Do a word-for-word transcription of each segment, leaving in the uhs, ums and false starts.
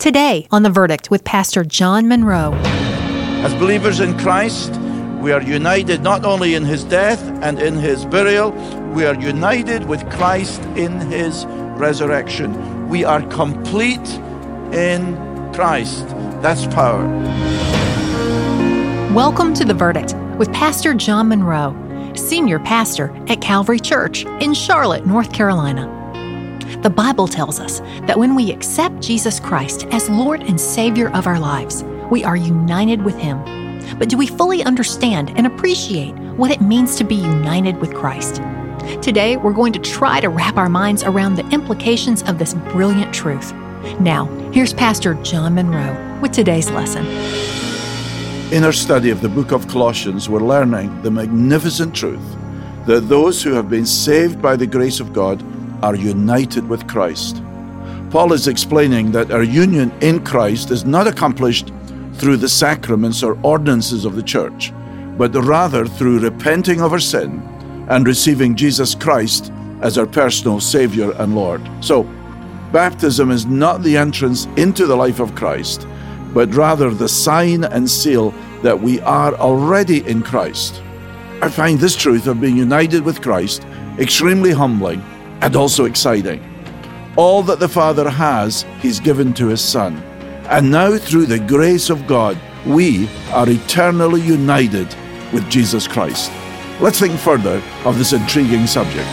Today on The Verdict with Pastor John Monroe. As believers in Christ, we are united not only in His death and in His burial, we are united with Christ in His resurrection. We are complete in Christ. That's power. Welcome to The Verdict with Pastor John Monroe, Senior Pastor at Calvary Church in Charlotte, North Carolina. The Bible tells us that when we accept Jesus Christ as Lord and Savior of our lives, we are united with Him. But do we fully understand and appreciate what it means to be united with Christ? Today, we're going to try to wrap our minds around the implications of this brilliant truth. Now, here's Pastor John Monroe with today's lesson. In our study of the book of Colossians, we're learning the magnificent truth that those who have been saved by the grace of God are united with Christ. Paul is explaining that our union in Christ is not accomplished through the sacraments or ordinances of the church, but rather through repenting of our sin and receiving Jesus Christ as our personal Savior and Lord. So, baptism is not the entrance into the life of Christ, but rather the sign and seal that we are already in Christ. I find this truth of being united with Christ extremely humbling and also exciting. All that the Father has, He's given to His Son. And now, through the grace of God, we are eternally united with Jesus Christ. Let's think further of this intriguing subject.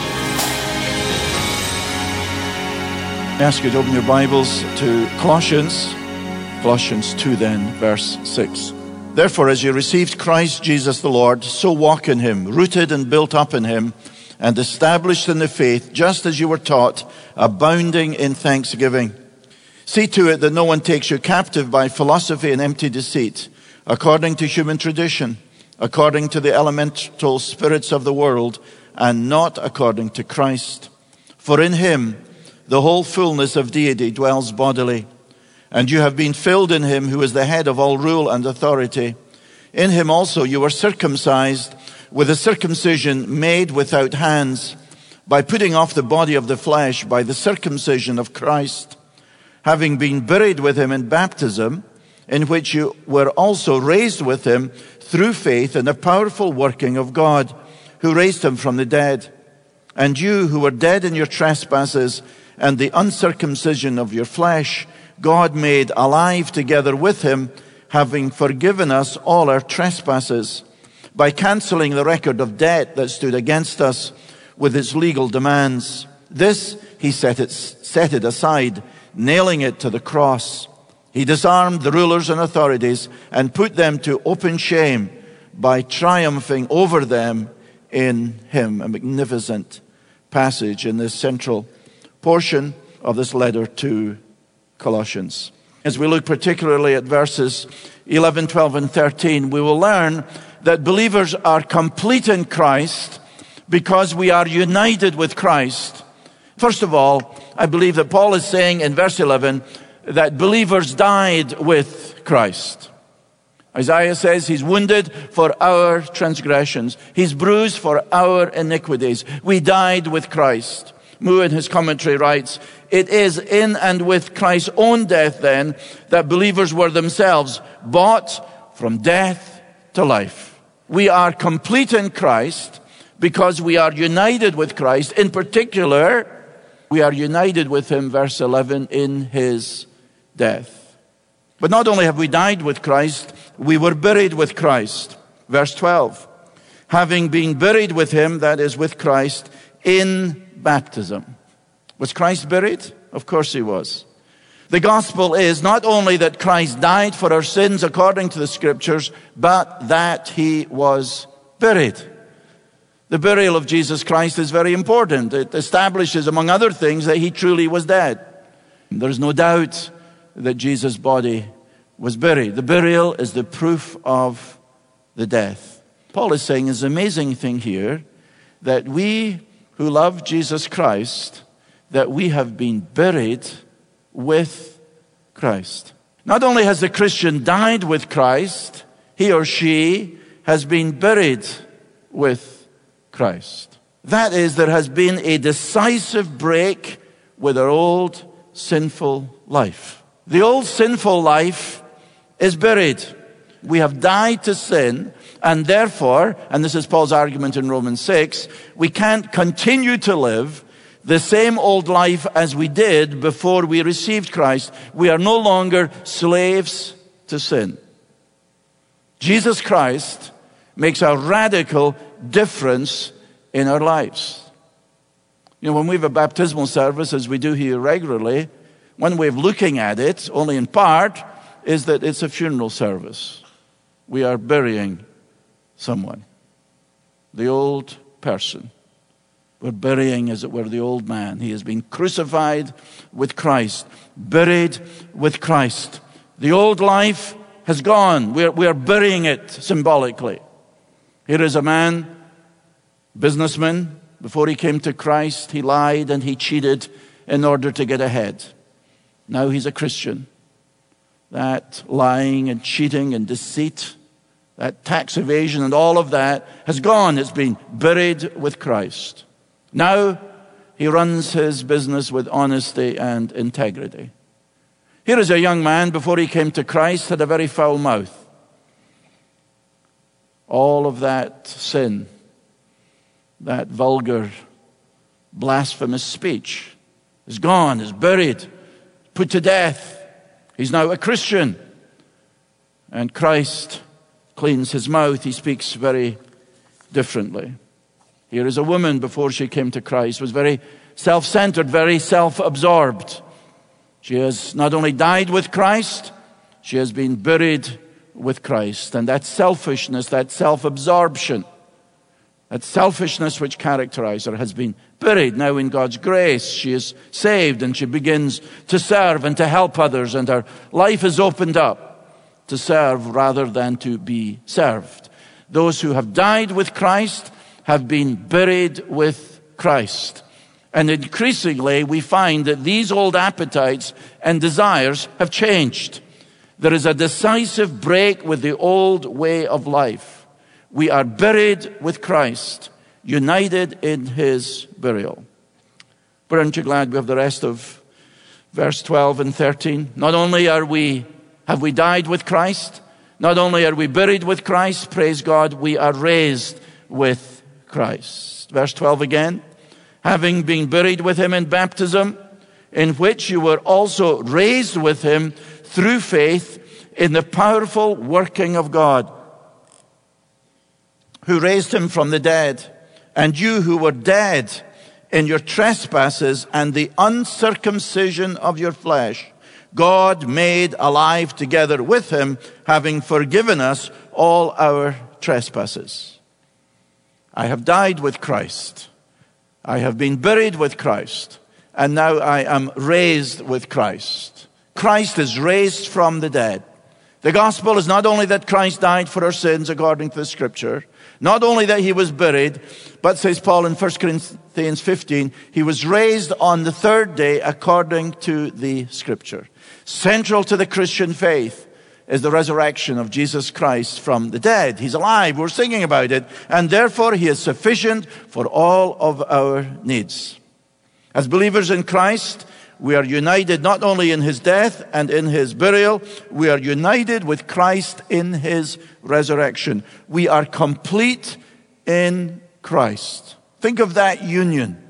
I ask you to open your Bibles to Colossians, Colossians two then, verse six. Therefore, as you received Christ Jesus the Lord, so walk in Him, rooted and built up in Him, and established in the faith, just as you were taught, abounding in thanksgiving. See to it that no one takes you captive by philosophy and empty deceit, according to human tradition, according to the elemental spirits of the world, and not according to Christ. For in Him the whole fullness of deity dwells bodily, and you have been filled in Him who is the head of all rule and authority. In Him also you were circumcised with a circumcision made without hands, by putting off the body of the flesh by the circumcision of Christ, having been buried with Him in baptism, in which you were also raised with Him through faith in the powerful working of God, who raised Him from the dead. And you who were dead in your trespasses and the uncircumcision of your flesh, God made alive together with Him, having forgiven us all our trespasses, by cancelling the record of debt that stood against us with its legal demands. This He set it, set it aside, nailing it to the cross. He disarmed the rulers and authorities and put them to open shame by triumphing over them in Him. A magnificent passage in this central portion of this letter to Colossians. As we look particularly at verses eleven, twelve, and thirteen, we will learn that believers are complete in Christ because we are united with Christ. First of all, I believe that Paul is saying in verse eleven that believers died with Christ. Isaiah says He's wounded for our transgressions. He's bruised for our iniquities. We died with Christ. Moore in his commentary writes, it is in and with Christ's own death then that believers were themselves bought from death to life. We are complete in Christ because we are united with Christ. In particular, we are united with Him, verse eleven, in His death. But not only have we died with Christ, we were buried with Christ. Verse twelve, having been buried with Him, that is with Christ, in baptism. Was Christ buried? Of course He was. The gospel is not only that Christ died for our sins according to the Scriptures, but that He was buried. The burial of Jesus Christ is very important. It establishes, among other things, that He truly was dead. There's no doubt that Jesus' body was buried. The burial is the proof of the death. Paul is saying it's an amazing thing here that we who love Jesus Christ, that we have been buried with Christ. Not only has the Christian died with Christ, he or she has been buried with Christ. That is, there has been a decisive break with our old sinful life. The old sinful life is buried. We have died to sin, and therefore, and this is Paul's argument in Romans six, we can't continue to live the same old life as we did before we received Christ. We are no longer slaves to sin. Jesus Christ makes a radical difference in our lives. You know, when we have a baptismal service, as we do here regularly, one way of looking at it, only in part, is that it's a funeral service. We are burying someone, the old person. We're burying, as it were, the old man. He has been crucified with Christ, buried with Christ. The old life has gone. We're, we're burying it symbolically. Here is a man, businessman. Before he came to Christ, he lied and he cheated in order to get ahead. Now he's a Christian. That lying and cheating and deceit, that tax evasion and all of that has gone. It's been buried with Christ. Now he runs his business with honesty and integrity. Here is a young man, before he came to Christ, had a very foul mouth. All of that sin, that vulgar, blasphemous speech is gone, is buried, put to death. He's now a Christian. And Christ cleans his mouth. He speaks very differently. Here is a woman, before she came to Christ, was very self-centered, very self-absorbed. She has not only died with Christ, she has been buried with Christ. And that selfishness, that self-absorption, that selfishness which characterized her has been buried. Now in God's grace, she is saved and she begins to serve and to help others. And her life is opened up to serve rather than to be served. Those who have died with Christ have been buried with Christ. And increasingly, we find that these old appetites and desires have changed. There is a decisive break with the old way of life. We are buried with Christ, united in his burial. But aren't you glad we have the rest of verse twelve and thirteen? Not only are we, have we died with Christ, not only are we buried with Christ, praise God, we are raised with Christ. Verse twelve again. Having been buried with him in baptism, in which you were also raised with him through faith in the powerful working of God, who raised him from the dead. And you who were dead in your trespasses and the uncircumcision of your flesh, God made alive together with him, having forgiven us all our trespasses. I have died with Christ. I have been buried with Christ. And now I am raised with Christ. Christ is raised from the dead. The gospel is not only that Christ died for our sins according to the scripture, not only that he was buried, but says Paul in First Corinthians fifteen, he was raised on the third day according to the scripture. Central to the Christian faith is the resurrection of Jesus Christ from the dead. He's alive. We're singing about it. And therefore, he is sufficient for all of our needs. As believers in Christ, we are united not only in his death and in his burial, we are united with Christ in his resurrection. We are complete in Christ. Think of that union.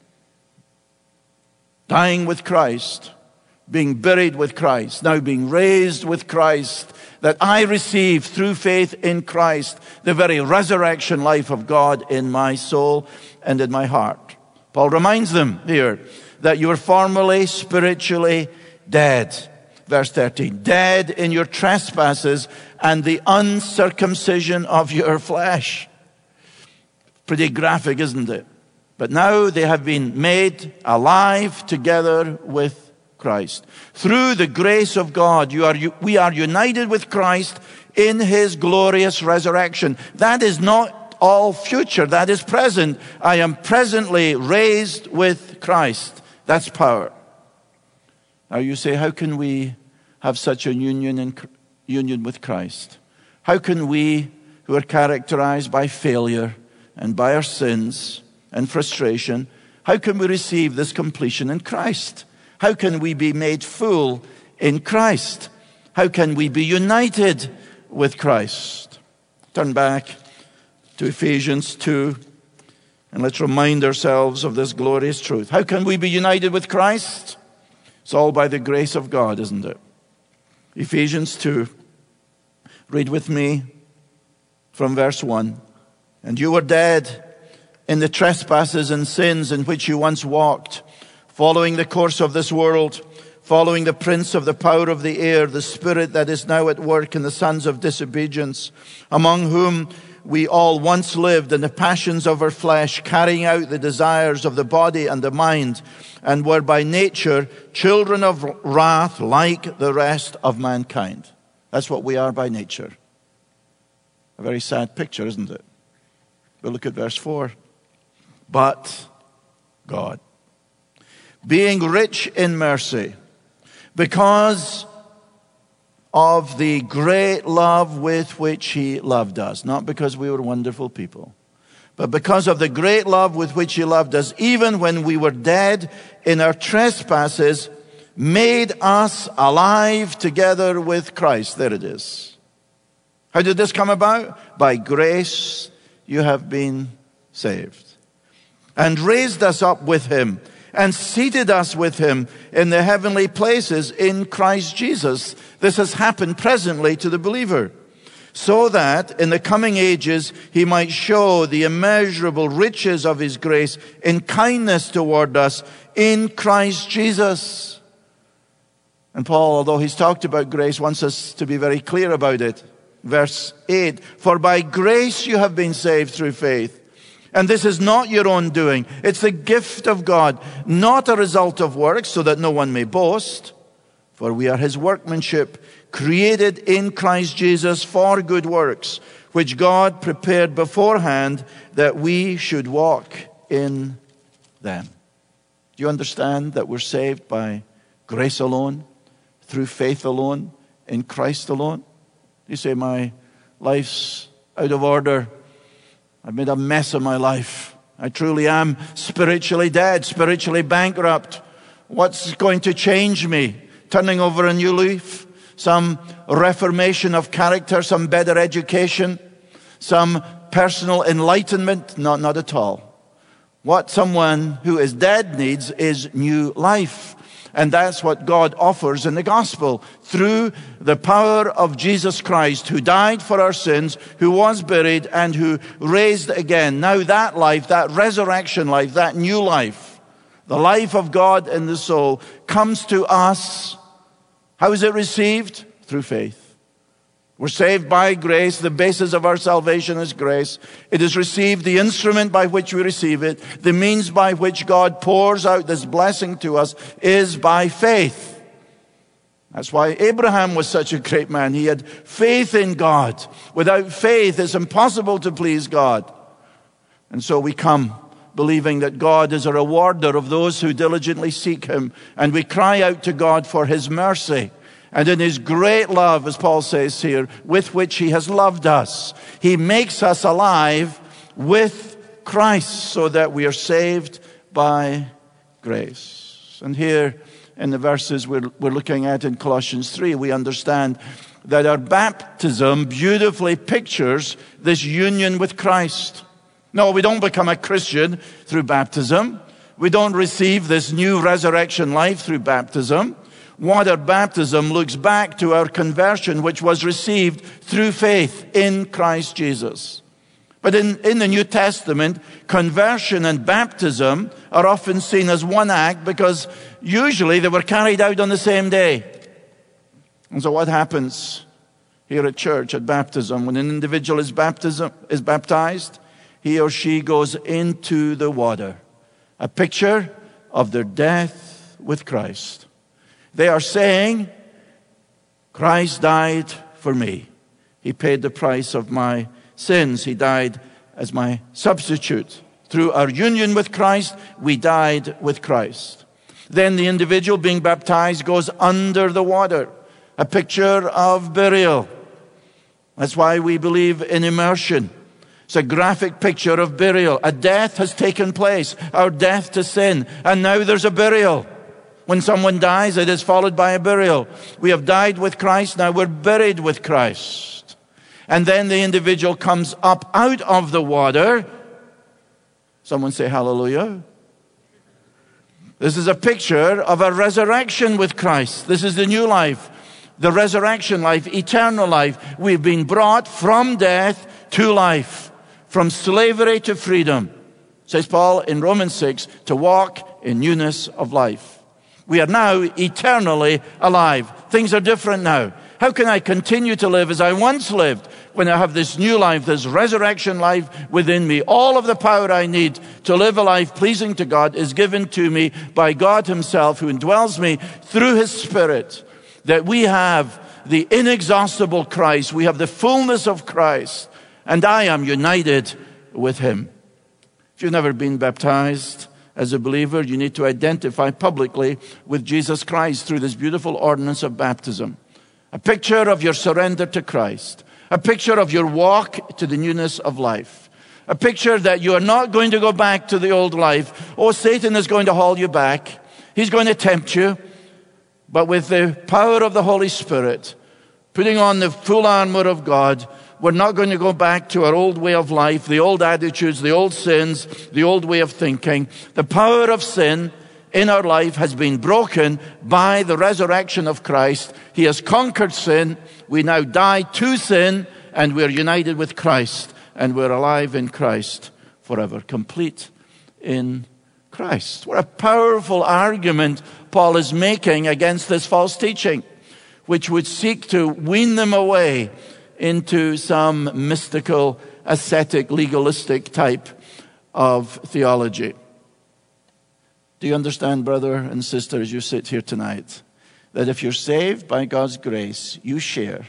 Dying with Christ, being buried with Christ, now being raised with Christ, that I receive through faith in Christ the very resurrection life of God in my soul and in my heart. Paul reminds them here that you were formerly spiritually dead. Verse thirteen, dead in your trespasses and the uncircumcision of your flesh. Pretty graphic, isn't it? But now they have been made alive together with Christ. Through the grace of God, you are, we are united with Christ in his glorious resurrection. That is not all future, that is present. I am presently raised with Christ. That's power. Now you say, how can we have such a union in union with Christ? How can we, who are characterized by failure and by our sins and frustration, how can we receive this completion in Christ? How can we be made full in Christ? How can we be united with Christ? Turn back to Ephesians two, and let's remind ourselves of this glorious truth. How can we be united with Christ? It's all by the grace of God, isn't it? Ephesians two. Read with me from verse one. And you were dead in the trespasses and sins in which you once walked, following the course of this world, following the prince of the power of the air, the spirit that is now at work in the sons of disobedience, among whom we all once lived in the passions of our flesh, carrying out the desires of the body and the mind, and were by nature children of wrath like the rest of mankind. That's what we are by nature. A very sad picture, isn't it? But look at verse four. But God, being rich in mercy, because of the great love with which he loved us, not because we were wonderful people, but because of the great love with which he loved us, even when we were dead in our trespasses, made us alive together with Christ. There it is. How did this come about? By grace you have been saved. And raised us up with him, and seated us with him in the heavenly places in Christ Jesus. This has happened presently to the believer, so that in the coming ages he might show the immeasurable riches of his grace in kindness toward us in Christ Jesus. And Paul, although he's talked about grace, wants us to be very clear about it. Verse eight, for by grace you have been saved through faith. And this is not your own doing. It's the gift of God, not a result of works, so that no one may boast. For we are his workmanship, created in Christ Jesus for good works, which God prepared beforehand that we should walk in them. Do you understand that we're saved by grace alone, through faith alone, in Christ alone? You say, my life's out of order. I've made a mess of my life. I truly am spiritually dead, spiritually bankrupt. What's going to change me? Turning over a new leaf? Some reformation of character? Some better education? Some personal enlightenment? Not, not at all. What someone who is dead needs is new life. And that's what God offers in the gospel through the power of Jesus Christ, who died for our sins, who was buried, and who raised again. Now that life, that resurrection life, that new life, the life of God in the soul, comes to us. How is it received? Through faith. We're saved by grace. The basis of our salvation is grace. It is received, the instrument by which we receive it, the means by which God pours out this blessing to us is by faith. That's why Abraham was such a great man. He had faith in God. Without faith, it's impossible to please God. And so we come believing that God is a rewarder of those who diligently seek him. And we cry out to God for his mercy. And in his great love, as Paul says here, with which he has loved us, he makes us alive with Christ so that we are saved by grace. And here in the verses we're, we're looking at in Colossians three, we understand that our baptism beautifully pictures this union with Christ. No, we don't become a Christian through baptism. We don't receive this new resurrection life through baptism. Water baptism looks back to our conversion, which was received through faith in Christ Jesus. But in, in the New Testament, conversion and baptism are often seen as one act because usually they were carried out on the same day. And so what happens here at church at baptism? When an individual is, baptism, is baptized, he or she goes into the water. A picture of their death with Christ. They are saying, Christ died for me. He paid the price of my sins. He died as my substitute. Through our union with Christ, we died with Christ. Then the individual being baptized goes under the water. A picture of burial. That's why we believe in immersion. It's a graphic picture of burial. A death has taken place. Our death to sin. And now there's a burial. When someone dies, it is followed by a burial. We have died with Christ, now we're buried with Christ. And then the individual comes up out of the water. Someone say hallelujah. This is a picture of a resurrection with Christ. This is the new life, the resurrection life, eternal life. We've been brought from death to life, from slavery to freedom, says Paul in Romans six, to walk in newness of life. We are now eternally alive. Things are different now. How can I continue to live as I once lived when I have this new life, this resurrection life within me? All of the power I need to live a life pleasing to God is given to me by God himself, who indwells me through his Spirit. That we have the inexhaustible Christ. We have the fullness of Christ. And I am united with him. If you've never been baptized as a believer, you need to identify publicly with Jesus Christ through this beautiful ordinance of baptism. A picture of your surrender to Christ. A picture of your walk to the newness of life. A picture that you are not going to go back to the old life. Oh, Satan is going to haul you back. He's going to tempt you. But with the power of the Holy Spirit, putting on the full armor of God, we're not going to go back to our old way of life, the old attitudes, the old sins, the old way of thinking. The power of sin in our life has been broken by the resurrection of Christ. He has conquered sin. We now die to sin, and we're united with Christ, and we're alive in Christ forever, complete in Christ. What a powerful argument Paul is making against this false teaching, which would seek to wean them away into some mystical, ascetic, legalistic type of theology. Do you understand, brother and sister, as you sit here tonight, that if you're saved by God's grace, you share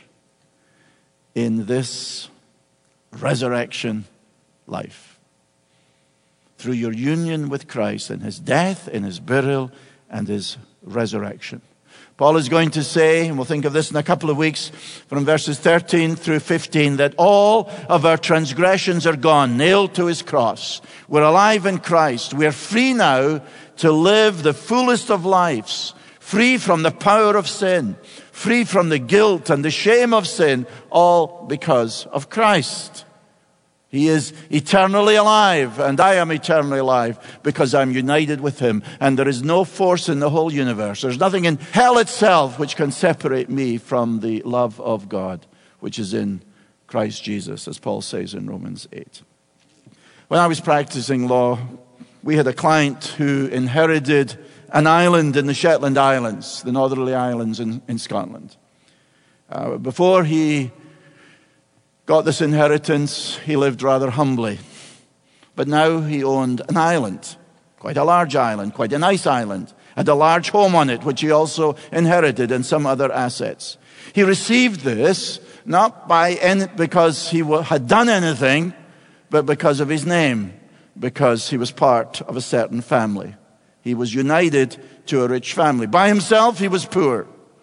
in this resurrection life through your union with Christ and his death, in his burial, and his resurrection? Paul is going to say, and we'll think of this in a couple of weeks, from verses thirteen through fifteen, that all of our transgressions are gone, nailed to his cross. We're alive in Christ. We're free now to live the fullest of lives, free from the power of sin, free from the guilt and the shame of sin, all because of Christ. He is eternally alive, and I am eternally alive because I'm united with him. And there is no force in the whole universe. There's nothing in hell itself which can separate me from the love of God, which is in Christ Jesus, as Paul says in Romans eight. When I was practicing law, we had a client who inherited an island in the Shetland Islands, the Northerly Islands in, in Scotland. Uh, before he got this inheritance, he lived rather humbly. But now he owned an island, quite a large island, quite a nice island, had a large home on it, which he also inherited, and some other assets. He received this not by any, because he had done anything, but because of his name, because he was part of a certain family. He was united to a rich family. By himself, he was poor.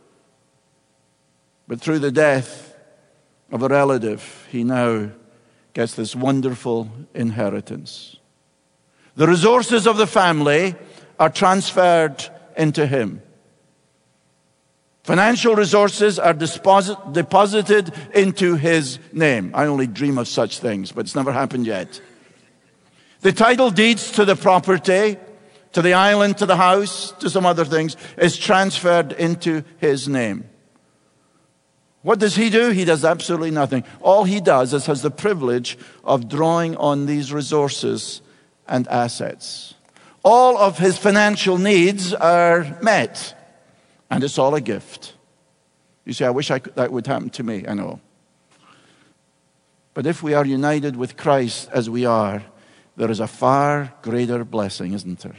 But through the death of a relative, he now gets this wonderful inheritance. The resources of the family are transferred into him. Financial resources are deposit, deposited into his name. I only dream of such things, but it's never happened yet. The title deeds to the property, to the island, to the house, to some other things, is transferred into his name. What does he do? He does absolutely nothing. All he does is has the privilege of drawing on these resources and assets. All of his financial needs are met, and it's all a gift. You say, I wish I could, that would happen to me. I know. But if we are united with Christ as we are, there is a far greater blessing, isn't there?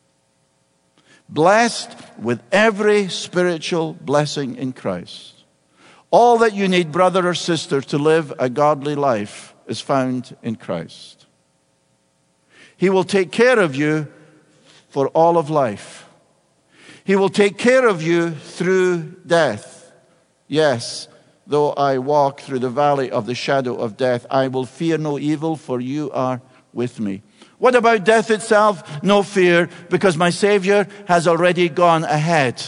Blessed with every spiritual blessing in Christ. All that you need, brother or sister, to live a godly life is found in Christ. He will take care of you for all of life. He will take care of you through death. Yes, though I walk through the valley of the shadow of death, I will fear no evil, for you are with me. What about death itself? No fear, because my Savior has already gone ahead.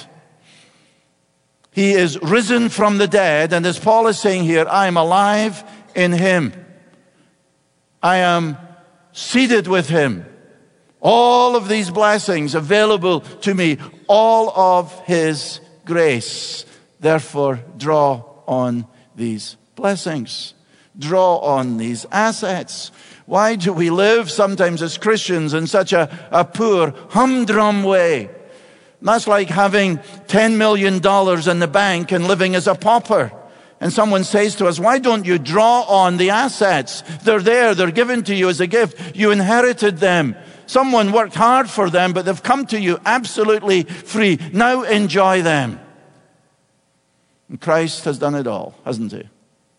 He is risen from the dead, and as Paul is saying here, I am alive in him. I am seated with him. All of these blessings available to me, all of his grace. Therefore, draw on these blessings. Draw on these assets. Why do we live sometimes as Christians in such a, a poor, humdrum way? That's like having ten million dollars in the bank and living as a pauper. And someone says to us, why don't you draw on the assets? They're there, they're given to you as a gift. You inherited them. Someone worked hard for them, but they've come to you absolutely free. Now enjoy them. And Christ has done it all, hasn't he?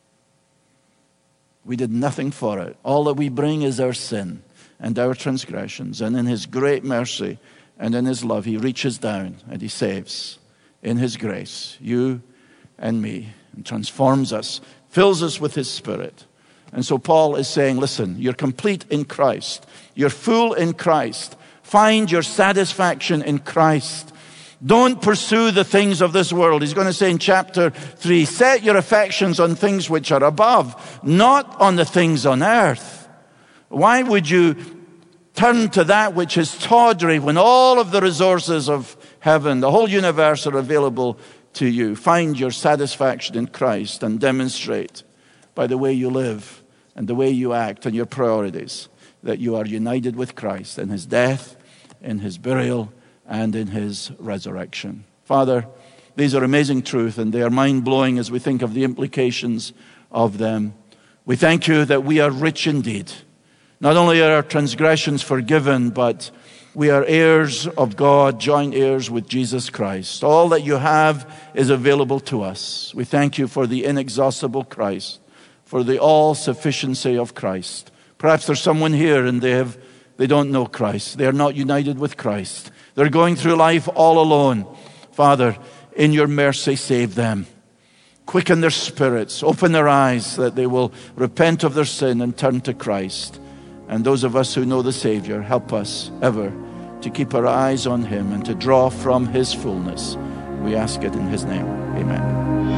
We did nothing for it. All that we bring is our sin and our transgressions. And in his great mercy and in his love, he reaches down and he saves in his grace you and me, and transforms us, fills us with his Spirit. And so Paul is saying, listen, you're complete in Christ. You're full in Christ. Find your satisfaction in Christ. Don't pursue the things of this world. He's going to say in chapter three, set your affections on things which are above, not on the things on earth. Why would you turn to that which is tawdry when all of the resources of heaven, the whole universe, are available to you? Find your satisfaction in Christ and demonstrate by the way you live and the way you act and your priorities that you are united with Christ in his death, in his burial, and in his resurrection. Father, these are amazing truths, and they are mind-blowing as we think of the implications of them. We thank you that we are rich indeed. Not only are our transgressions forgiven, but we are heirs of God, joint heirs with Jesus Christ. All that you have is available to us. We thank you for the inexhaustible Christ, for the all-sufficiency of Christ. Perhaps there's someone here and they have they don't know Christ. They are not united with Christ. They're going through life all alone. Father, in your mercy, save them. Quicken their spirits. Open their eyes that they will repent of their sin and turn to Christ. And those of us who know the Savior, help us ever to keep our eyes on him and to draw from his fullness. We ask it in his name. Amen.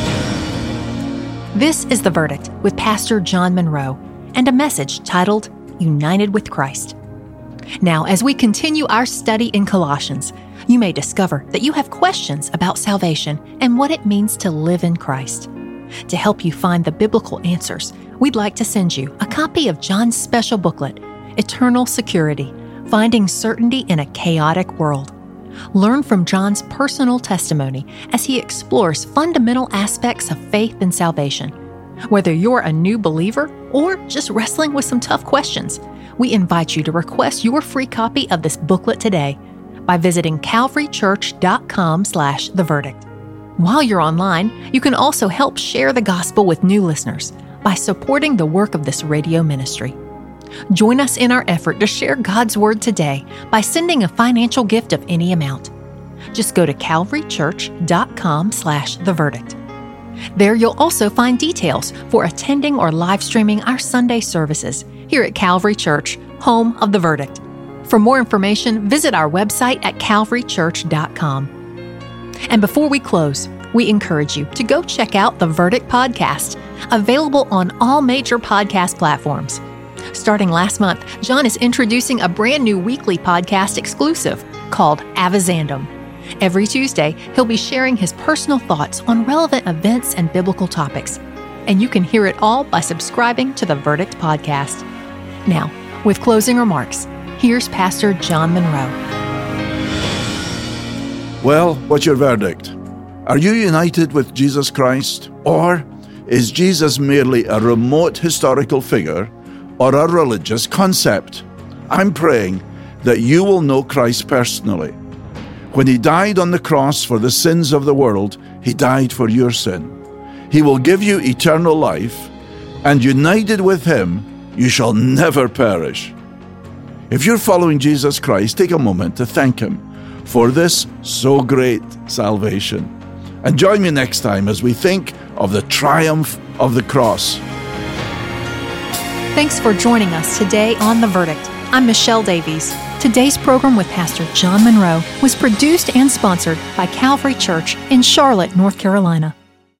This is The Verdict with Pastor John Monroe and a message titled United with Christ. Now, as we continue our study in Colossians, you may discover that you have questions about salvation and what it means to live in Christ. To help you find the biblical answers, we'd like to send you a copy of John's special booklet, Eternal Security, Finding Certainty in a Chaotic World. Learn from John's personal testimony as he explores fundamental aspects of faith and salvation. Whether you're a new believer or just wrestling with some tough questions, we invite you to request your free copy of this booklet today by visiting calvarychurch.com slash the verdict. While you're online, you can also help share the gospel with new listeners by supporting the work of this radio ministry. Join us in our effort to share God's Word today by sending a financial gift of any amount. Just go to calvarychurch.com slash the verdict. There you'll also find details for attending or live streaming our Sunday services here at Calvary Church, home of the Verdict. For more information, visit our website at calvary church dot com. And before we close, we encourage you to go check out the Verdict podcast, available on all major podcast platforms. Starting last month, John is introducing a brand new weekly podcast exclusive called Avizandum. Every Tuesday, he'll be sharing his personal thoughts on relevant events and biblical topics. And you can hear it all by subscribing to the Verdict podcast. Now, with closing remarks, here's Pastor John Monroe. Well, what's your verdict? Are you united with Jesus Christ? Or is Jesus merely a remote historical figure or a religious concept? I'm praying that you will know Christ personally. When he died on the cross for the sins of the world, he died for your sin. He will give you eternal life, and united with him, you shall never perish. If you're following Jesus Christ, take a moment to thank him for this so great salvation. And join me next time as we think of the triumph of the cross. Thanks for joining us today on The Verdict. I'm Michelle Davies. Today's program with Pastor John Monroe was produced and sponsored by Calvary Church in Charlotte, North Carolina.